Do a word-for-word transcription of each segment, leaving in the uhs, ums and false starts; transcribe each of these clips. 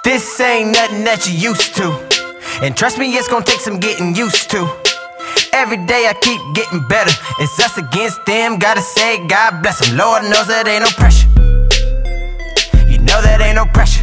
This ain't nothing that you used to, and trust me, it's gonna take some getting used to. Every day I keep getting better. It's us against them, gotta say God bless them. Lord knows that ain't no pressure. You know that ain't no pressure.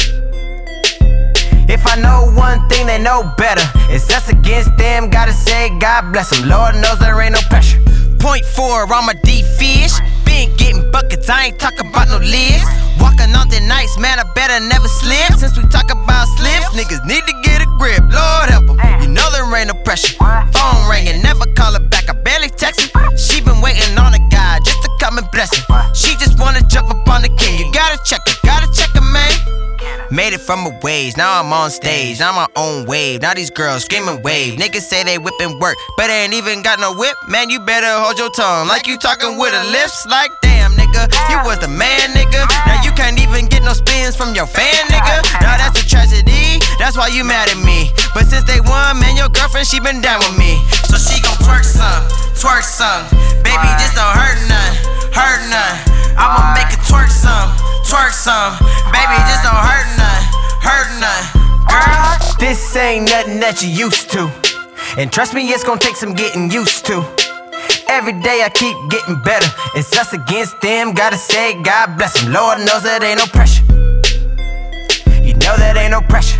If I know one thing, they know better. It's us against them, gotta say God bless them. Lord knows there ain't no pressure. Point four, I'm a D-fish. Been getting buckets, I ain't talking about no lids. Walking on the nights, man, I better never slip. Since we talk about slips, niggas need to get a grip. Lord help them, you know there ain't no pressure. Phone ringing, never call her back, I barely text her. She been waiting on a guy just to come and bless her. She just wanna jump up on the king, you gotta check her, gotta check her, man. Made it from a ways, now I'm on stage, I'm my own wave. Now these girls screaming wave. Niggas say they whipping work, but they ain't even got no whip. Man, you better hold your tongue, like you talking with her lips. Like damn, nigga, you was the man, nigga. Now you can't even get no spins from your fan, nigga. Now that's a tragedy, that's why you mad at me. But since they won, man, your girlfriend, she been down with me. So she gon' twerk some, twerk some. Baby, just don't hurt none, hurt none. I'ma make it twerk some, twerk some. Baby, just don't hurt none, hurt none. Girl, this ain't nothing that you used to, and trust me, it's gonna take some getting used to. Every day I keep getting better. It's us against them, gotta say God bless them. Lord knows that ain't no pressure. You know that ain't no pressure.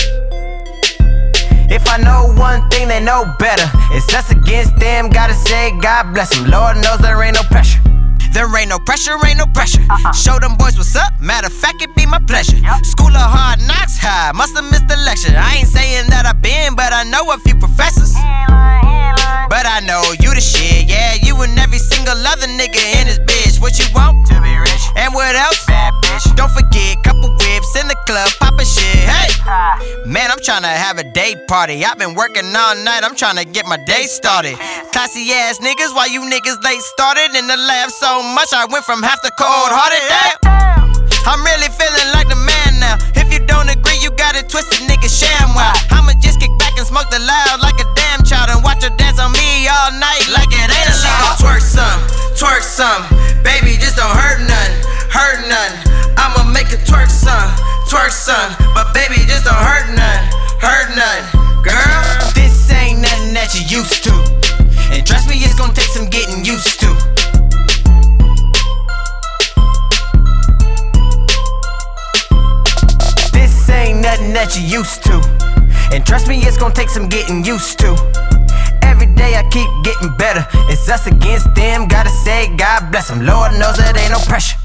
If I know one thing, they know better. It's us against them, gotta say God bless them. Lord knows there ain't no pressure. There ain't no pressure, ain't no pressure. Uh-uh. Show them boys what's up, matter of fact, it be my pleasure. Yep. School of hard knocks, high, musta missed the lecture. I ain't saying that I been, but I know a few professors. But I know you the shit, yeah, you and every single other nigga in this bitch. What you want? To be rich. And what else? Bad bitch. Don't forget, couple whips in the club, poppin' shit, hey. Man, I'm tryna have a day party. I've been working all night, I'm tryna get my day started. Classy ass niggas, why you niggas late started? In the lab so much, I went from half the cold hearted. Damn, I'm really feeling like the man now. If you don't agree, you got it twisted, nigga, sham wow. I'ma just kick back and smoke the loud like a damn child and watch her dance on me all night like it ain't allowed. She gon' twerk some, twerk some. Baby, just don't hurt none, hurt none. I'ma make her twerk some, twerk some. But baby, just don't hurt none, hurt none. Girl, this ain't nothing that you used to, and trust me, it's gonna take some getting used to. This ain't nothing that you used to, and trust me, it's gonna take some getting used to. Every day I keep getting better. It's us against them, gotta say God bless them. Lord knows that ain't no pressure.